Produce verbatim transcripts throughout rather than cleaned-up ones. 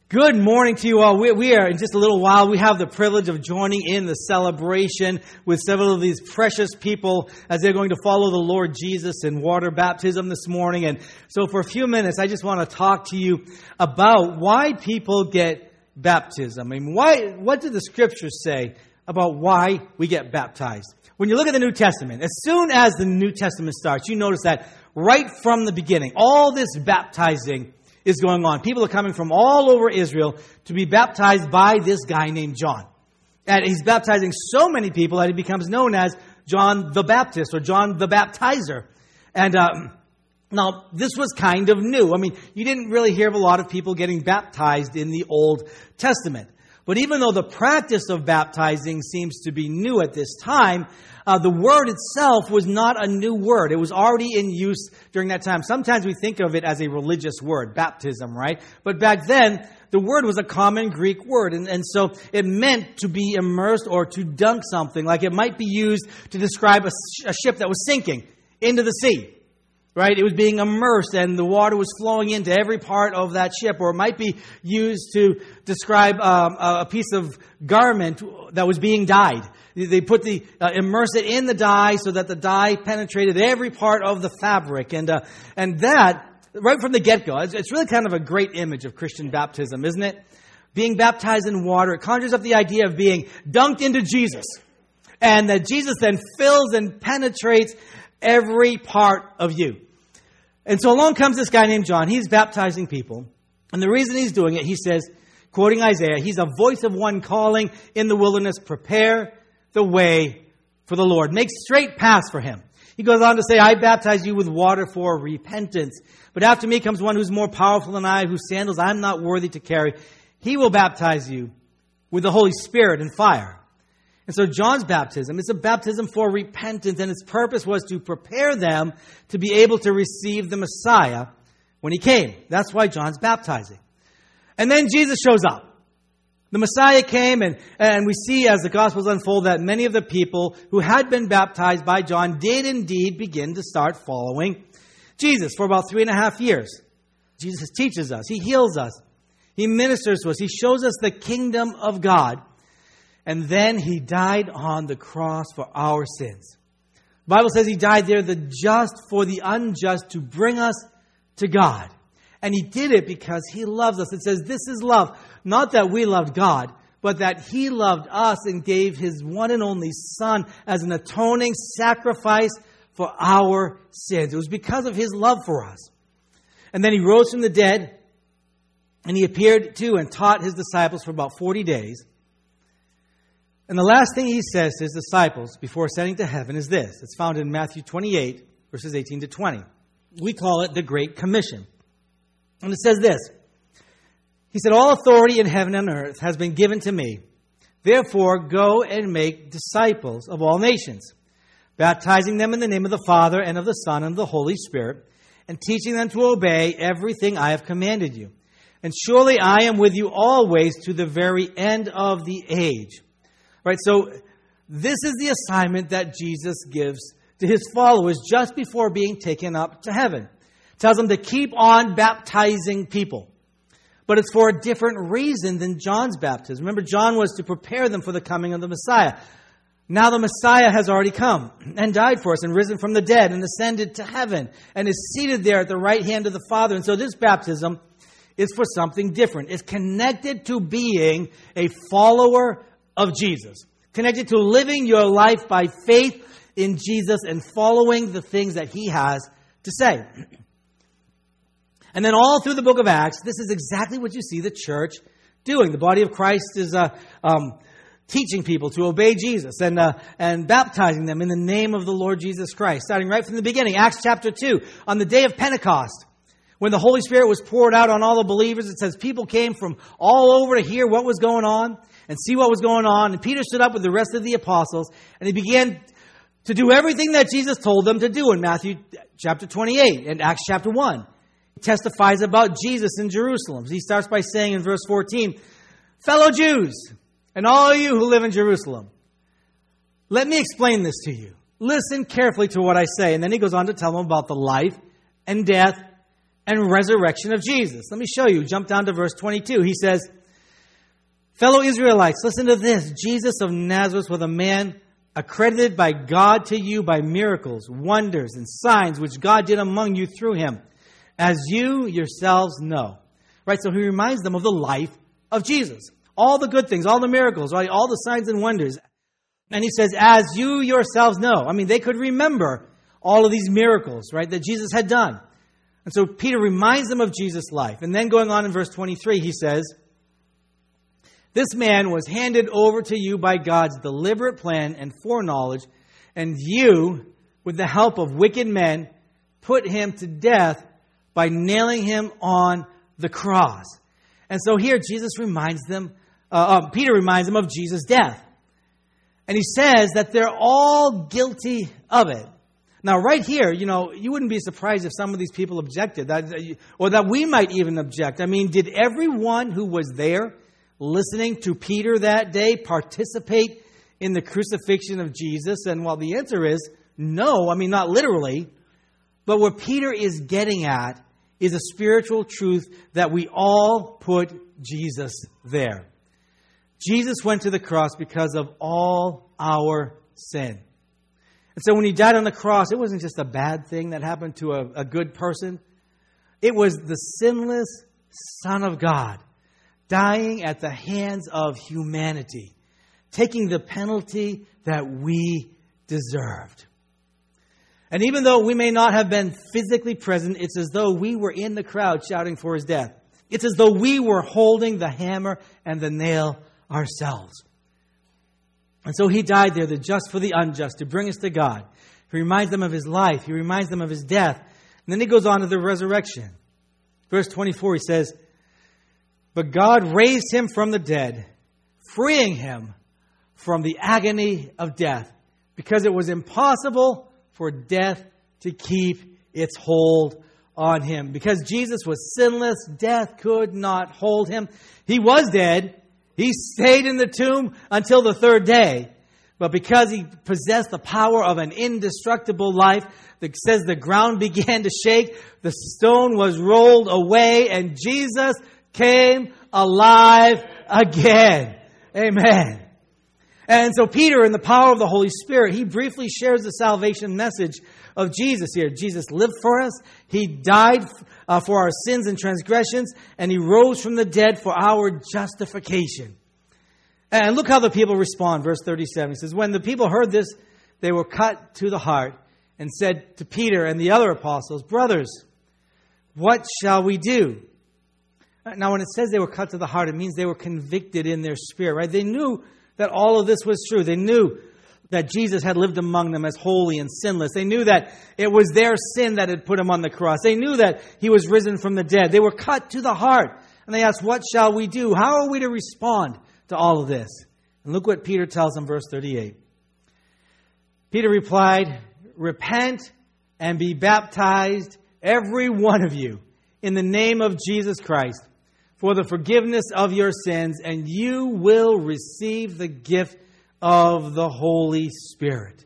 Good morning to you all. We, we are, in just a little while, we have the privilege of joining in the celebration with several of these precious people as they're going to follow the Lord Jesus in water baptism this morning. And so for a few minutes, I just want to talk to you about why people get baptism. I mean, why? What do the Scriptures say about why we get baptized? When you look at the New Testament, as soon as the New Testament starts, you notice that right from the beginning, all this baptizing is going on. People are coming from all over Israel to be baptized by this guy named John. And he's baptizing so many people that he becomes known as John the Baptist or John the Baptizer. And uh, now, this was kind of new. I mean, you didn't really hear of a lot of people getting baptized in the Old Testament. But even though the practice of baptizing seems to be new at this time, uh, the word itself was not a new word. It was already in use during that time. Sometimes we think of it as a religious word, baptism, right? But back then, the word was a common Greek word. And, and so it meant to be immersed or to dunk something. Like it might be used to describe a, a ship that was sinking into the sea. Right? It was being immersed and the water was flowing into every part of that ship. Or it might be used to describe um, a piece of garment that was being dyed. They put the, uh, immerse it in the dye so that the dye penetrated every part of the fabric. And, uh, and that, right from the get-go, it's, it's really kind of a great image of Christian baptism, isn't it? Being baptized in water, it conjures up the idea of being dunked into Jesus. And that Jesus then fills and penetrates every part of you. And so along comes this guy named John. He's baptizing people. And the reason he's doing it, he says, quoting Isaiah, he's a voice of one calling in the wilderness, prepare the way for the Lord. Make straight paths for him. He goes on to say, I baptize you with water for repentance. But after me comes one who's more powerful than I, whose sandals I'm not worthy to carry. He will baptize you with the Holy Spirit and fire. And so John's baptism is a baptism for repentance, and its purpose was to prepare them to be able to receive the Messiah when he came. That's why John's baptizing. And then Jesus shows up. The Messiah came, and, and we see as the Gospels unfold that many of the people who had been baptized by John did indeed begin to start following Jesus for about three and a half years. Jesus teaches us. He heals us. He ministers to us. He shows us the kingdom of God. And then he died on the cross for our sins. The Bible says he died there, the just for the unjust, to bring us to God. And he did it because he loves us. It says this is love. Not that we loved God, but that he loved us and gave his one and only Son as an atoning sacrifice for our sins. It was because of his love for us. And then he rose from the dead, and he appeared to and taught his disciples for about forty days. And the last thing he says to his disciples before ascending to heaven is this. It's found in Matthew twenty-eight, verses eighteen to twenty. We call it the Great Commission. And it says this. He said, all authority in heaven and earth has been given to me. Therefore, go and make disciples of all nations, baptizing them in the name of the Father and of the Son and of the Holy Spirit, and teaching them to obey everything I have commanded you. And surely I am with you always to the very end of the age. Right, so this is the assignment that Jesus gives to his followers just before being taken up to heaven. Tells them to keep on baptizing people. But it's for a different reason than John's baptism. Remember, John was to prepare them for the coming of the Messiah. Now the Messiah has already come and died for us and risen from the dead and ascended to heaven and is seated there at the right hand of the Father. And so this baptism is for something different. It's connected to being a follower of Jesus. Connected to living your life by faith in Jesus and following the things that he has to say. And then all through the book of Acts, this is exactly what you see the church doing. The body of Christ is uh, um, teaching people to obey Jesus and, uh, and baptizing them in the name of the Lord Jesus Christ. Starting right from the beginning, Acts chapter two, on the day of Pentecost, when the Holy Spirit was poured out on all the believers, it says people came from all over to hear what was going on and see what was going on. And Peter stood up with the rest of the apostles, and he began to do everything that Jesus told them to do in Matthew chapter twenty-eight and Acts chapter one. He testifies about Jesus in Jerusalem. He starts by saying in verse fourteen, fellow Jews, and all you who live in Jerusalem, let me explain this to you. Listen carefully to what I say. And then he goes on to tell them about the life and death and resurrection of Jesus. Let me show you. Jump down to verse twenty-two. He says, fellow Israelites, listen to this. Jesus of Nazareth was a man accredited by God to you by miracles, wonders, and signs which God did among you through him, as you yourselves know. Right? So he reminds them of the life of Jesus. All the good things, all the miracles, right? All the signs and wonders. And he says, as you yourselves know. I mean, they could remember all of these miracles, right, that Jesus had done. And so Peter reminds them of Jesus' life. And then going on in verse twenty-three, he says, this man was handed over to you by God's deliberate plan and foreknowledge, and you, with the help of wicked men, put him to death by nailing him on the cross. And so here Jesus reminds them, uh, uh, Peter reminds them of Jesus' death. And he says that they're all guilty of it. Now, right here, you know, you wouldn't be surprised if some of these people objected, that, or that we might even object. I mean, did everyone who was there listening to Peter that day participate in the crucifixion of Jesus? And well, the answer is no. I mean, not literally. But what Peter is getting at is a spiritual truth that we all put Jesus there. Jesus went to the cross because of all our sin. And so when he died on the cross, it wasn't just a bad thing that happened to a, a good person. It was the sinless Son of God dying at the hands of humanity, taking the penalty that we deserved. And even though we may not have been physically present, it's as though we were in the crowd shouting for his death. It's as though we were holding the hammer and the nail ourselves. And so he died there, the just for the unjust, to bring us to God. He reminds them of his life. He reminds them of his death. And then he goes on to the resurrection. Verse twenty-four, he says, but God raised him from the dead, freeing him from the agony of death, because it was impossible for death to keep its hold on him. Because Jesus was sinless, death could not hold him. He was dead. He stayed in the tomb until the third day. But because he possessed the power of an indestructible life, that says the ground began to shake, the stone was rolled away, and Jesus came alive again. Amen. And so Peter, in the power of the Holy Spirit, he briefly shares the salvation message of Jesus here. Jesus lived for us. He died uh, for our sins and transgressions, and he rose from the dead for our justification. And look how the people respond. Verse thirty-seven, he says, when the people heard this, they were cut to the heart and said to Peter and the other apostles, brothers, what shall we do? Now, when it says they were cut to the heart, it means they were convicted in their spirit, right? They knew that all of this was true. They knew that Jesus had lived among them as holy and sinless. They knew that it was their sin that had put him on the cross. They knew that he was risen from the dead. They were cut to the heart. And they asked, what shall we do? How are we to respond to all of this? And look what Peter tells them, verse thirty-eight. Peter replied, repent and be baptized, every one of you, in the name of Jesus Christ, for the forgiveness of your sins, and you will receive the gift of the Holy Spirit.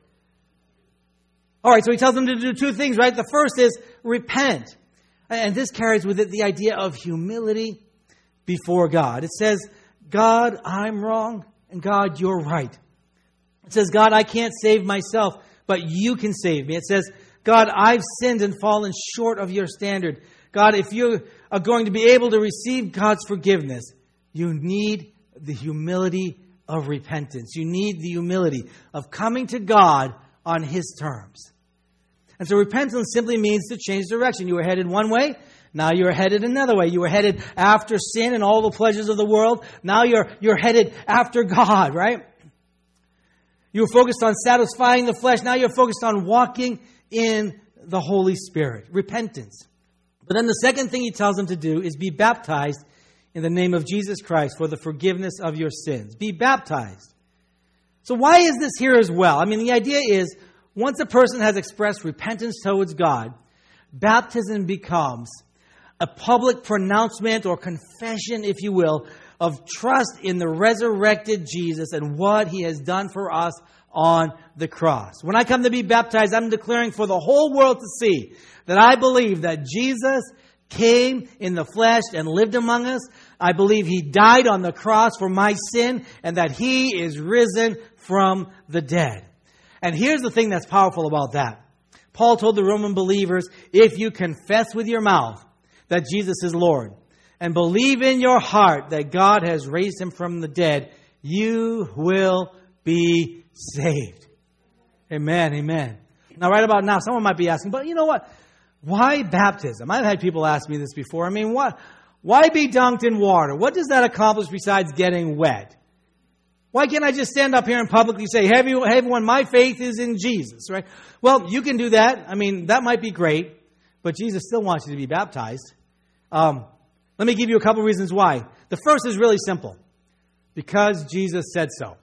All right, so he tells them to do two things, right? The first is repent. And this carries with it the idea of humility before God. It says, God, I'm wrong, and God, you're right. It says, God, I can't save myself, but you can save me. It says, God, I've sinned and fallen short of your standard. God, if you are going to be able to receive God's forgiveness, you need the humility of repentance. You need the humility of coming to God on his terms. And so repentance simply means to change direction. You were headed one way, now you're headed another way. You were headed after sin and all the pleasures of the world. Now you're, you're headed after God, right? You were focused on satisfying the flesh. Now you're focused on walking in the Holy Spirit. Repentance. But then the second thing he tells them to do is be baptized in the name of Jesus Christ for the forgiveness of your sins. Be baptized. So why is this here as well? I mean, the idea is once a person has expressed repentance towards God, baptism becomes a public pronouncement or confession, if you will, of trust in the resurrected Jesus and what he has done for us on the cross. When I come to be baptized, I'm declaring for the whole world to see that I believe that Jesus came in the flesh and lived among us. I believe He died on the cross for my sin and that He is risen from the dead. And here's the thing that's powerful about that. Paul told the Roman believers, if you confess with your mouth that Jesus is Lord and believe in your heart that God has raised Him from the dead, you will be saved. Amen, amen. Now, right about now, someone might be asking, but you know what? Why baptism? I've had people ask me this before. I mean, what? Why be dunked in water? What does that accomplish besides getting wet? Why can't I just stand up here and publicly say, hey, everyone, my faith is in Jesus, right? Well, you can do that. I mean, that might be great, but Jesus still wants you to be baptized. Um, let me give you a couple reasons why. The first is really simple. Because Jesus said so.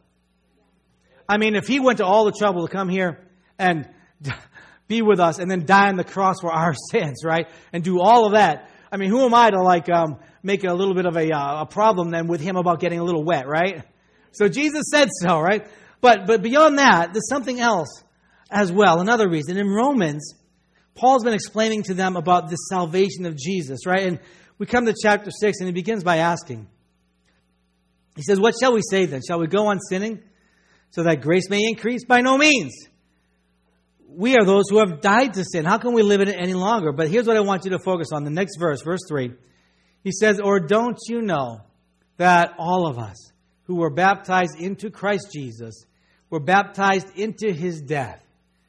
I mean, if He went to all the trouble to come here and be with us and then die on the cross for our sins, right? And do all of that. I mean, who am I to like um, make a little bit of a, uh, a problem then with Him about getting a little wet, right? So Jesus said so, right? But but beyond that, there's something else as well. Another reason. In Romans, Paul's been explaining to them about the salvation of Jesus, right? And we come to chapter six and he begins by asking. He says, what shall we say then? Shall we go on sinning so that grace may increase? By no means. We are those who have died to sin. How can we live in it any longer? But here's what I want you to focus on. The next verse, verse three. He says, or don't you know that all of us who were baptized into Christ Jesus were baptized into His death?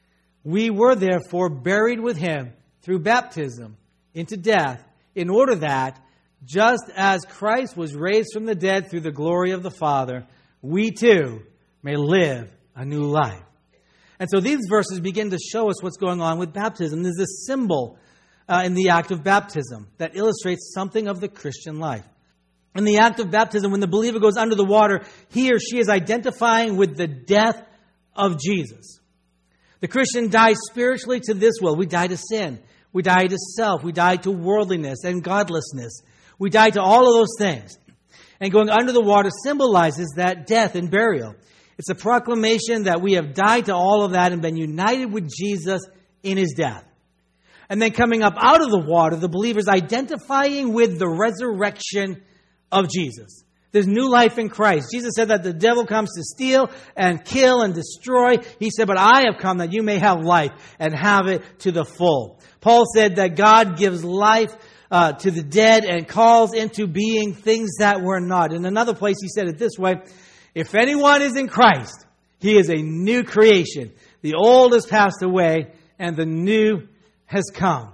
We were therefore buried with Him through baptism into death, in order that, just as Christ was raised from the dead through the glory of the Father, we too may live a new life. And so these verses begin to show us what's going on with baptism. There's a symbol uh, in the act of baptism that illustrates something of the Christian life. In the act of baptism, when the believer goes under the water, he or she is identifying with the death of Jesus. The Christian dies spiritually to this world. We die to sin. We die to self. We die to worldliness and godlessness. We die to all of those things. And going under the water symbolizes that death and burial. It's a proclamation that we have died to all of that and been united with Jesus in His death. And then coming up out of the water, the believer's identifying with the resurrection of Jesus. There's new life in Christ. Jesus said that the devil comes to steal and kill and destroy. He said, but I have come that you may have life and have it to the full. Paul said that God gives life uh, to the dead and calls into being things that were not. In another place, he said it this way, if anyone is in Christ, he is a new creation. The old has passed away and the new has come.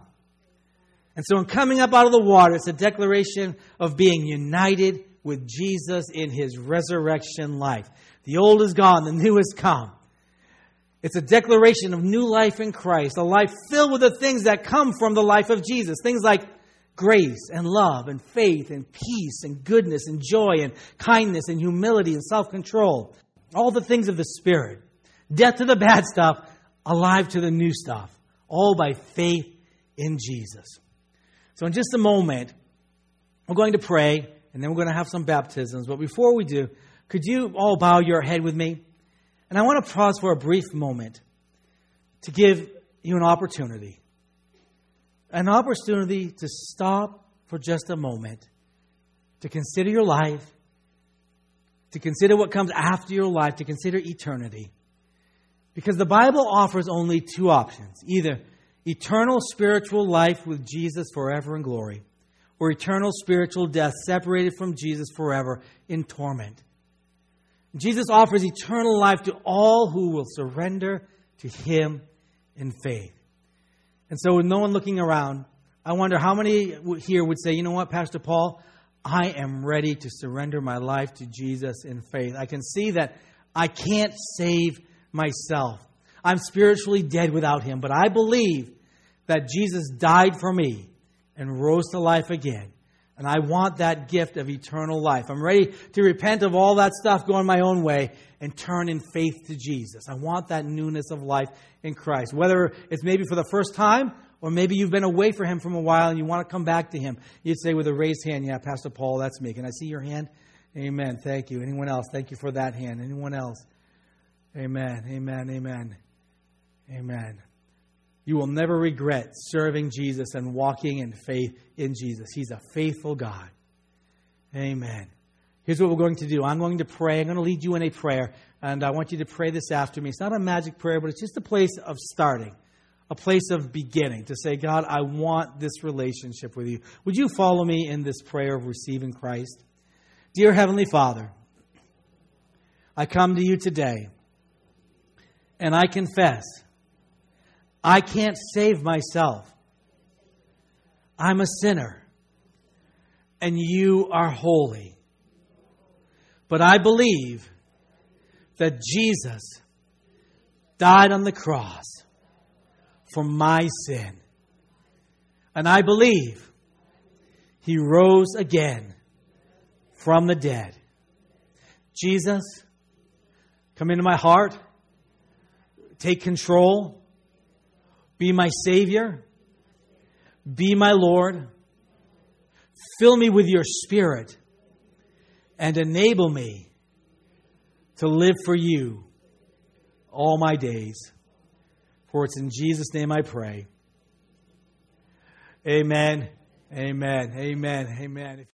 And so in coming up out of the water, it's a declaration of being united with Jesus in His resurrection life. The old is gone, the new has come. It's a declaration of new life in Christ, a life filled with the things that come from the life of Jesus. Things like grace and love and faith and peace and goodness and joy and kindness and humility and self-control. All the things of the Spirit. Death to the bad stuff, alive to the new stuff. All by faith in Jesus. So in just a moment, we're going to pray and then we're going to have some baptisms. But before we do, could you all bow your head with me? And I want to pause for a brief moment to give you an opportunity. An opportunity to stop for just a moment, to consider your life, to consider what comes after your life, to consider eternity. Because the Bible offers only two options. Either eternal spiritual life with Jesus forever in glory, or eternal spiritual death separated from Jesus forever in torment. Jesus offers eternal life to all who will surrender to Him in faith. And so with no one looking around, I wonder how many here would say, you know what, Pastor Paul, I am ready to surrender my life to Jesus in faith. I can see that I can't save myself. I'm spiritually dead without Him, but I believe that Jesus died for me and rose to life again. And I want that gift of eternal life. I'm ready to repent of all that stuff going my own way and turn in faith to Jesus. I want that newness of life in Christ. Whether it's maybe for the first time or maybe you've been away from Him from a while and you want to come back to Him. You'd say with a raised hand, yeah, Pastor Paul, that's me. Can I see your hand? Amen. Thank you. Anyone else? Thank you for that hand. Anyone else? Amen. Amen. Amen. Amen. You will never regret serving Jesus and walking in faith in Jesus. He's a faithful God. Amen. Here's what we're going to do. I'm going to pray. I'm going to lead you in a prayer. And I want you to pray this after me. It's not a magic prayer, but it's just a place of starting. A place of beginning. To say, God, I want this relationship with you. Would you follow me in this prayer of receiving Christ? Dear Heavenly Father, I come to you today. And I confess, I can't save myself. I'm a sinner. And you are holy. But I believe that Jesus died on the cross for my sin. And I believe He rose again from the dead. Jesus, come into my heart. Take control. Be my Savior. Be my Lord. Fill me with your Spirit. And enable me to live for you all my days. For it's in Jesus' name I pray. Amen. Amen. Amen. Amen.